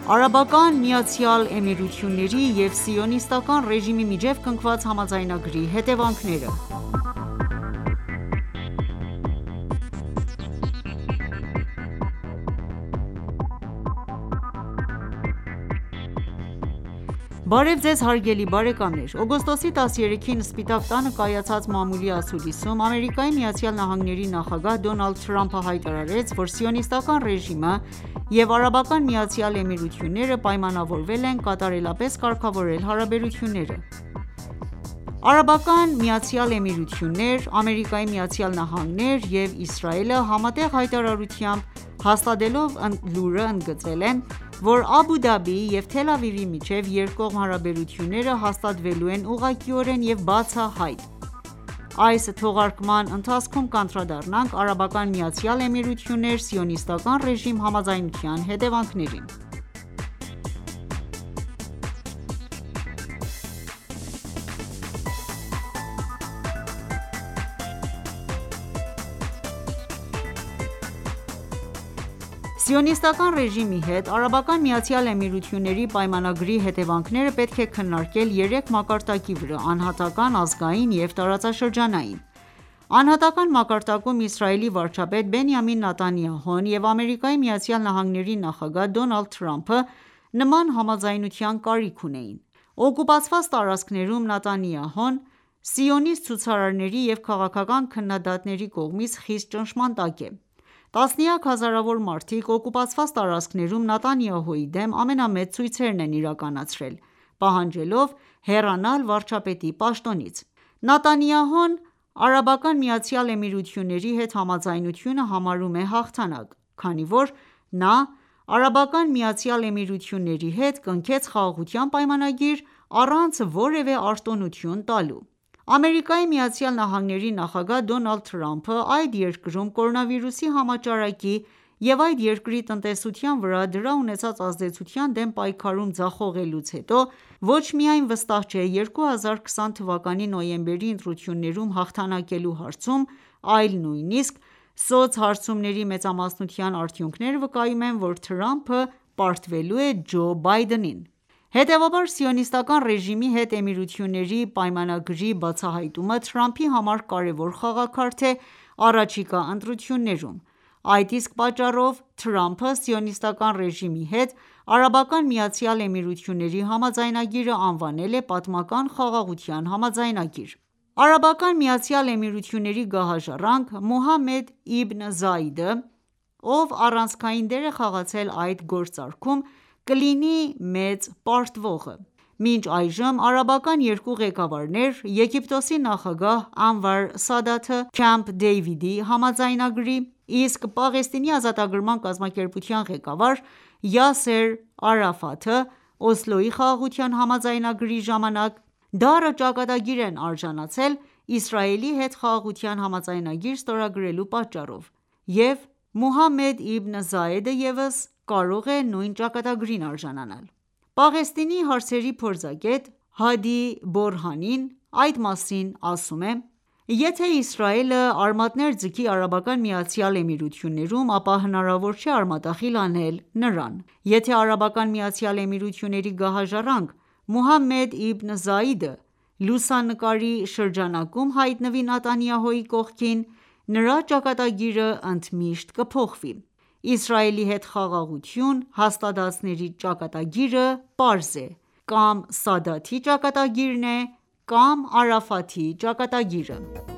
Արաբական Միացյալ Էմիրությունների և Սիոնիստական ռեժիմի միջև կնքված համաձայնագրի հետևանքները: Բարև Ձեզ հարգելի բարեկամներ: Օգոստոսի 13-ին Սպիտակ տանը կայացած մամուլի ասուլիսում ԱՄՆ-ի նախագահ Դոնալդ Թրամփը հայտարարեց, որ Սիոնիստական ռեժիմը և Արաբական Միացյալ Էմիրությունները պայմանավորվել են կատարելապես կարգավորել հարաբերությունները: Արաբական Միացյալ Էմիրություններ, ԱՄՆ-ը և Իսրայելը համատեղ հայտարարությամբ հաստատելով լուրը ընդգծել են, որ Աբու Դաբիի և Թել Ավիվի միջև երկկողմ հարաբերությունները հաստատվելու են ուղղակիորեն և բացահայտ: Այս թողարկման ընթացքում կանդրադառնանք Արաբական Միացյալ Էմիրություններ - Սիոնիստական ռեժիմ համաձայնության հետևանքներին: Սիոնիստական ռեժիմի հետ Արաբական Միացյալ Էմիրությունների պայմանագրի հետևանքները պետք է քննարկել երեք մակարդակի վրա՝ անհատական, ազգային և տարածաշրջանային: Անհատական մակարդակում Իսրայելի վարչապետ Բենիամին Նեթանյահուն և ԱՄՆ-ի նախագահ Դոնալդ Թրամփը նման համաձայնության կարիք ունեին: Օկուպացված տարածքներում Նեթանյահուն սիոնիստ ցուցարարների և քաղաքական քննադատների կողմից խիստ ճնշման տակ է: Տասնյակ հազարավոր մարդիկ օկուպացված տարածքներում Նեթանյահուի դեմ ամենամեծ ցույցերն են իրականացրել, պահանջելով հեռանալ վարչապետի պաշտոնից: Նեթանյահուն Արաբական Միացյալ Էմիրությունների հետ համաձայնությունը համարում է հաղթանակ, քանի որ նա Արաբական Միացյալ Էմիրությունների հետ կնքեց խաղաղության պայմանագիր առանց որևէ արտոնություն տալու: ԱՄՆ-ի նախագահ Դոնալդ Թրամփը այդ երկրում կորոնավիրուսի համաճարակի և այդ երկրի տնտեսության վրա դրա ունեցած ազդեցության դեմ պայքարում ձախողելուց հետո ոչ միայն վստահ չէ 2020 թվականի նոյեմբերի ընտրություններում հաղթանակելու հարցում, այլ նույնիսկ սոցհարցումների մեծամասնության արդյունքները վկայում են, որ Թրամփը պարտվելու է Ջո Բայդենին: Հետևաբար Սիոնիստական ռեժիմի հետ Էմիրությունների պայմանագրի բացահայտումը Թրամփի համար կարևոր խաղաքարտ է առաջիկա ընտրություններում: Այդ իսկ պատճառով Թրամփը Սիոնիստական ռեժիմի հետ Արաբական Միացյալ Էմիրությունների համաձայնագիրը անվանել է պատմական խաղաղության համաձայնագիր: Արաբական Միացյալ Էմիրությունների գահաժառանգ Մոհամմեդ Իբն Զայեդը, ով առանցքային դեր է խաղացել այդ գործարքում, կլինի մեծ պարտվողը: Մինչ այժմ արաբական երկու ղեկավարներ՝ Եգիպտոսի նախագահ Անվար Սադաթը Քեմփ Դեյվիդի համաձայնագրի, իսկ Պաղեստինի ազատագրման կազմակերպության ղեկավար Յասեր Արաֆաթը Օսլոյի խաղաղության համաձայնագրի ժամանակ դառը ճակատագիր են արժանացել Իսրայելի հետ խաղաղության համաձայնագիր ստորագրելու պատճառով և Մոհամմեդ Իբն Զայեդը ևս կարող է նույն ճակատագրին արժանանալ: Պաղեստինի հարցերի փորձագետ Հադի Բորհանին այդ մասին ասում է. «Եթե Իսրայելը արմատներ ձգի Արաբական Միացյալ Էմիրություններում, ապա հնարավոր չէ արմատախիլ անել նրան: Եթե Արաբական Միացյալ Էմիրությունների գահաժառանգ Մոհամմեդ Իբն Զայեդը լուսանկարի շրջանակում հայտնվի Նեթանյահուի կողքին, նրա ճակատագիրը ընդմիշտ կփոխվի: Իսրայելի հետ խաղաղություն հաստատածների ճակատագիրը պարզ է՝ կամ Սադաթի ճակատագիրն է կամ Արաֆաթի ճակատագիրը»: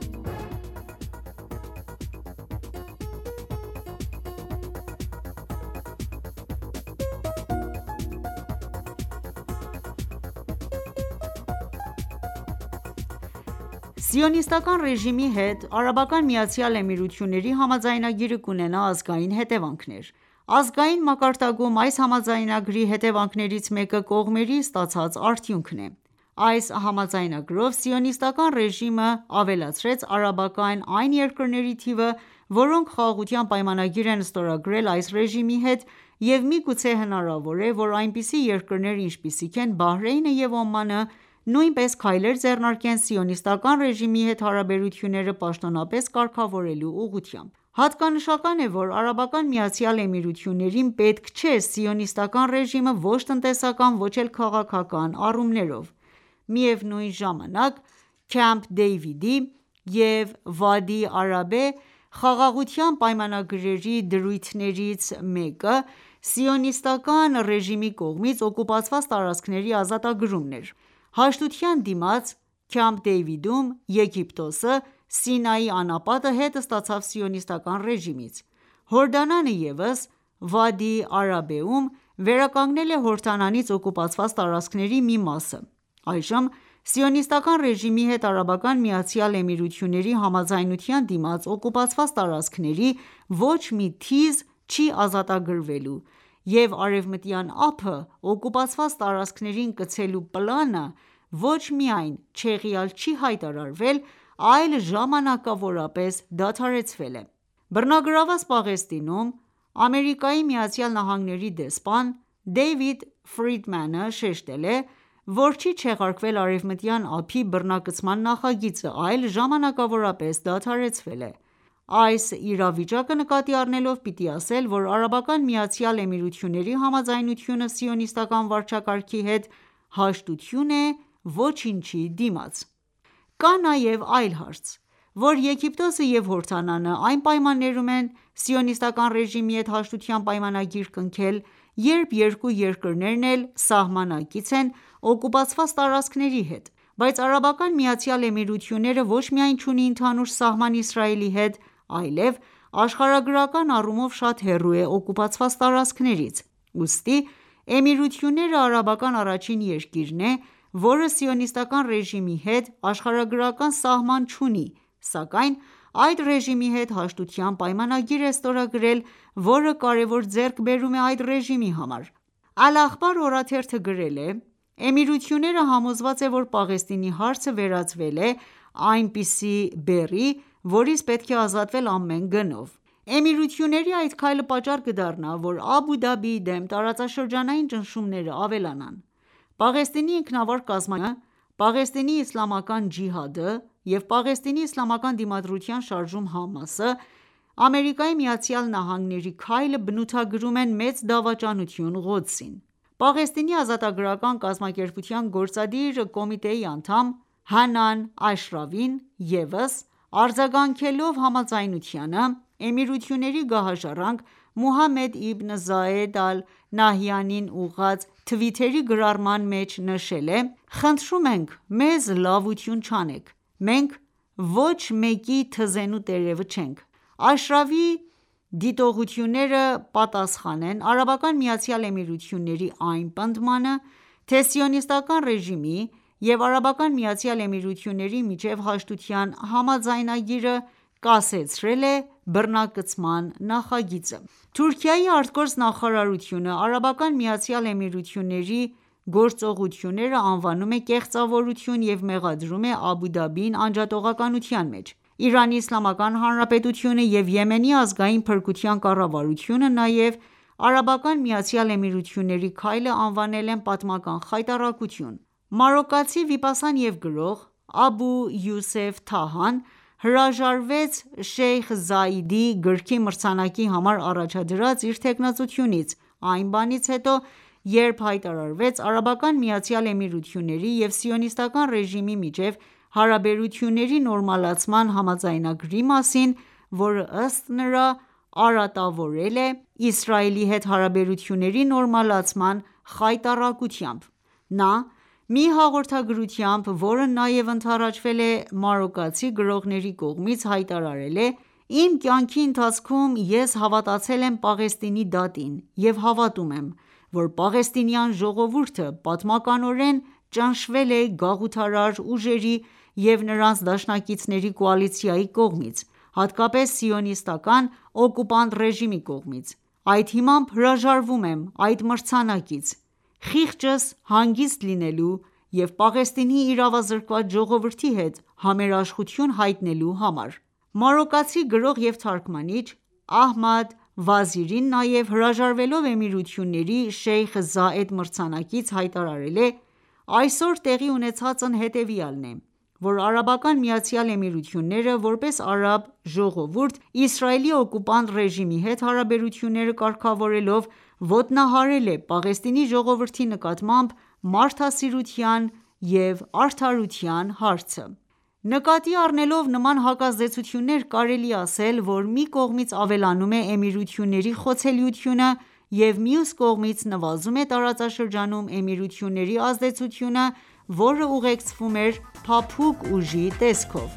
Սիոնիստական ռեժիմի հետ Արաբական Միացյալ Էմիրությունների համաձայնագիրը կունենա ազգային հետևանքներ: Ազգային մակարդակում այս համաձայնագրի հետևանքներից մեկը կողմերի ստացած արդյունքն է: Այս համաձայնագրով Սիոնիստական ռեժիմը ավելացրեց արաբական այն երկրների թիվը, որոնք խաղաղության պայմանագիր են ստորագրել այս ռեժիմի հետ և միգուցե հնարավոր է, որ այնպիսի երկրներ, ինչպիսիք են Բահրեյնը և Օմանը, նույնպես քայլեր ձեռնարկեն Սիոնիստական ռեժիմի հետ հարաբերությունները պաշտոնապես կարգավորելու ուղղությամբ: Հատկանշական է, որ Արաբական Միացյալ Էմիրություններին պետք չէ սիոնիստական ռեժիմը ոչ տնտեսական, ոչ էլ քաղաքական առումներով: Միևնույն ժամանակ, Քամփ Դեյվիդի և Վադի Արաբե խաղաղության պայմանագրերի դրույթներից մեկը սիոնիստական ռեժիմի կողմից օկուպացված տարածքների ազատագրումն էր: Հաշտության դիմաց Քամփ Դեյվիդում Եգիպտոսը Սինայի անապատը հետ ստացավ սիոնիստական ռեժիմից: Հորդանանը ևս Վադի Արաբեում վերականգնել է Հորդանանից օկուպացված տարածքների մի մասը: Այժմ սիոնիստական ռեժիմի հետ Արաբական Միացյալ Էմիրությունների համաձայնության դիմաց օկուպացված տարածքների ոչ մի թիզ չի ազատագրվելու և արևմտյան ափը օկուպացված տարածքներին կցելու պլանը ոչ միայն չեղյալ չի հայտարարվել, այլ ժամանակավորապես դադարեցվել է: Բռնագրավված Պաղեստինում ԱՄՆ դեսպան Դեյվիդ Ֆրիդմանը շեշտել է, որ չի չեղարկվել Արևմտյան ափի բռնակցման նախագիծը, այլ ժամանակավորապես դադարեցվել է: Այս իրավիճակը նկատի առնելով պիտի ասել, որ Արաբական Միացյալ Էմիրությունների համաձայնությունը սիոնիստական վարչակարգի հետ հաշտություն է ոչինչի դիմաց: Կա նաև այլ հարց, որ Եգիպտոսը և Հորդանանը այն պայմաններում են սիոնիստական ռեժիմի հետ հաշտության պայմանագիր կնքել, երբ երկու երկրներն էլ սահմանակից են օկուպացված տարածքների հետ: Բայց Արաբական Միացյալ Էմիրությունները ոչ միայն չունի ընդհանուր սահման Իսրայելի հետ, այլև աշխարհագրական առումով շատ հեռու է օկուպացված տարածքներից: Ուստի Էմիրությունները արաբական առաջին երկիրն է, որը սիոնիստական ռեժիմի հետ աշխարհագրական սահման չունի, սակայն այդ ռեժիմի հետ հաշտության պայմանագիր է ստորագրել, որը կարևոր ձեռքբերում է այդ ռեժիմի համար: Ալ-Ախբար օրաթերթը գրել է. «Էմիրությունները համոզված է, որ Պաղեստինի հարցը վերածվել է այնպիսի բեռի, որից պետք է ազատվել ամեն գնով»: Էմիրությունների այդ քայլը պատճառ կդառնա, որ Աբու Դաբիի դեմ տարածաշրջանային ճնշումները ավելանան: Պաղեստինի ինքնավար կազմակերպությունը, Պաղեստինի իսլամական ջիհադը և Պաղեստինի իսլամական դիմադրության շարժում ԱՄՆ-ի քայլը բնութագրում են մեծ դավաճանություն Ղոդսին: Պաղեստինի ազատագրական կազմակերպության գործադիր կոմիտեի անդամ Հանան Աշրավին ևս արձագանքելով համաձայնությանը, Էմիրությունների գահաժառանգ Մուհամմեդ Իբն Զայեդ Ալ Նահյանին ուղղված թվիթերի գրառման մեջ նշել է. «Խնդրում ենք մեզ լավություն չանեք: Մենք ոչ մեկի թզենու տերևը չենք»: Աշրավիի դիտողությունները պատասխան են Արաբական Միացյալ Էմիրությունների այն պնդմանը, թե սիոնիստական ռեժիմի և Արաբական Միացյալ Էմիրությունների միջև հաշտության համաձայնագիրը կասեցրել է բռնակցման նախագիծը: Թուրքիայի ԱԳ Արաբական Միացյալ Էմիրությունների գործողությունները անվանում է կեղծավորություն և մեղադրում է Աբու Դաբիին անջատողականության մեջ: ԻԻՀ-ն և Եմենի ազգային փրկության կառավարությունը նաև Արաբական Միացյալ Էմիրությունների քայլը անվանել են պատմական խայտառակություն: Մարոկացի վիպասան և գրող Աբու Յուսեֆ Թահան հրաժարվեց Շեյխ Զայիդի գրքի մրցանակի համար առաջադրած իր թեկնածությունից այն բանից հետո, երբ հայտարարվեց Արաբական Միացյալ Էմիրությունների և սիոնիստական ռեժիմի միջև հարաբերությունների նորմալացման համաձայնագրի մասին, որը ըստ նրա արատավորել է Իսրայելի հետ հարաբերությունների նորմալացման խայտառակությամբ: Նա մի հաղորդագրությամբ, որը նաև ընդառաջվել է մարոկացի գրողների կողմից, հայտարարել է. «Իմ կյանքի ընթացքում ես հավատացել եմ Պաղեստինի դատին և հավատում եմ, որ պաղեստինյան ժողովուրդը պատմականորեն ճնշվել է գաղութարար ուժերի և նրանց դաշնակիցների կոալիցիայի կողմից, հատկապես սիոնիստական օկուպանտ ռեժիմի կողմից: Այդ հիմամբ հրաժարվում եմ այդ մրցանակից՝ խիղճս հանգիստ լինելու և Պաղեստինի իրավազրկված ժողովրդի հետ համերաշխություն հայտնելու համար»: Մարոկացի գրող և թարգմանիչ Ահմադ Վազիրին նաև հրաժարվելով Էմիրությունների Շեյխ Զայեդ մրցանակից հայտարարել է. «Այսօր տեղի ունեցածն հետևյալն է, որ Արաբական Միացյալ Էմիրությունները, որպես արաբ ժողովուրդ, Իսրայելի օկուպանտ ռեժիմի հետ հարաբերությունները կարգավորելով, ոտնահարել է Պաղեստինի ժողովրդի նկատմամբ մարդասիրության և արդարության հարցը: Նկատի առնելով նման հակազդեցություններ, կարելի է ասել, որ մի կողմից ավելանում է Էմիրությունների խոցելիությունը և մյուս կողմից նվազում է տարածաշրջանում Էմիրությունների ազդեցությունը, որը ուղեկցվում էր փափուկ ուժի տեսքով: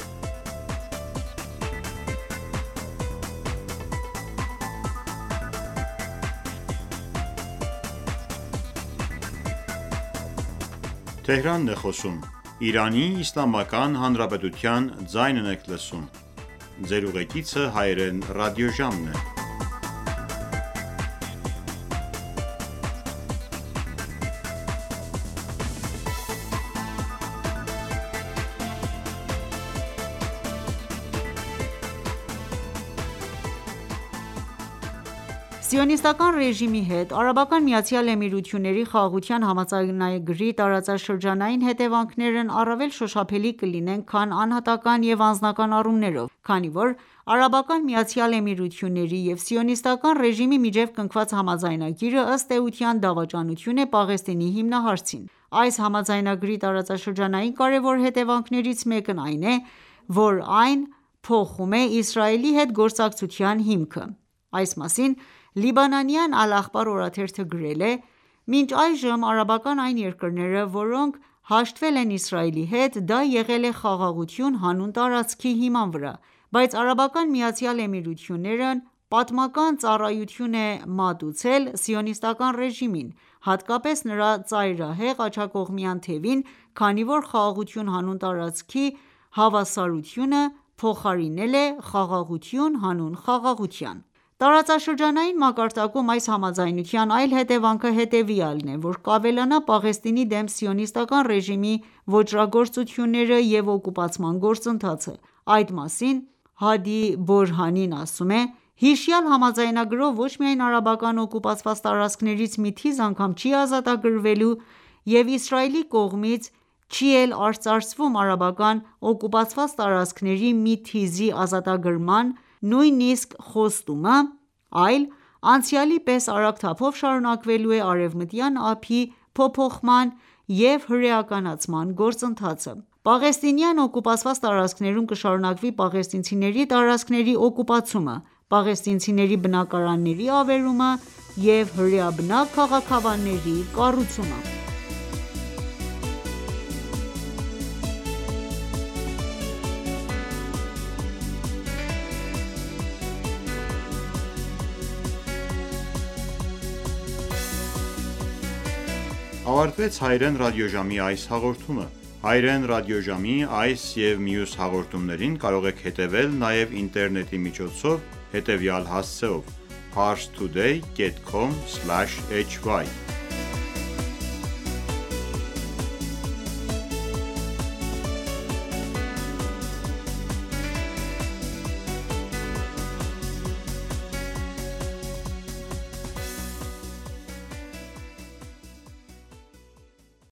Սիոնիստական ռեժիմի հետ Արաբական Միացյալ Էմիրությունների խաղաղության համաձայնագրի տարածաշրջանային հետևանքներն առավել շոշափելի կլինեն, քան անհատական և անձնական առումներով, քանի որ Արաբական Միացյալ Էմիրությունների և Սիոնիստական ռեժիմի միջև կնքված համաձայնագիրը, ըստ էության, դավաճանություն է Պաղեստինի հիմնահարցին: Այս համաձայնագրի տարածաշրջանային կարևոր հետևանքներից մեկն այն է, որ այն փոխում է Իսրայելի հետ գործակցության հիմքը: Այս մասին լիբանանյան «Ալ-Ախբար» օրաթերթը գրել է.«Մինչ այժմ արաբական այն երկրները, որոնք հաշտվել են Իսրայելի հետ, դա եղել է խաղաղություն հանուն տարածքի հիման վրա, բայց Արաբական Միացյալ Էմիրություններն պատմական ծառայություն է մատուցել Սիոնիստական ռեժիմին, հատկապես նրա ծայրահեղ աջակողմյան թևին, քանի որ խաղաղություն հանուն տարածքի հավասարությունը փոխարինել է խաղաղություն հանուն խաղաղության»: Տարածաշրջանային մակարդակում այս համաձայնության այլ հետևանքը հետևյալն է, որ կավելանա Պաղեստինի դեմ Սիոնիստական ռեժիմի ոճրագործությունները և օկուպացման գործընթացը: Այդ մասին Հադի Բորհանին ասում է.«Հիշյալ համաձայնագրով ոչ միայն արաբական օկուպացված տարածքներից մի թիզ անգամ չի ազատագրվելու և Իսրայելի կողմից չի էլ արծարծվում արաբական օկուպացված տարածքների մի թիզի ազատագրման նույնիսկ խոստումը, այլ անցյալի պես արագ թափով շարունակվելու է Արևմտյան ափի փոփոխման և հրեականացման գործընթացը: Պաղեստինյան օկուպացված տարածքներում կշարունակվի պաղեստինցիների տարածքների օկուպացումը, պաղեստինցիների բնակարանների ավերումը և հրեաբնակ քաղաքավանների կառուցումը»: Ավարտվեց հայրեն ռադիոժամի այս հաղորդումը: Հայրեն ռադիոժամի այս և մյուս հաղորդումներին կարող եք հետևել նաև ինտերնետի միջոցով հետևյալ հասցեով՝ parstoday.com/hy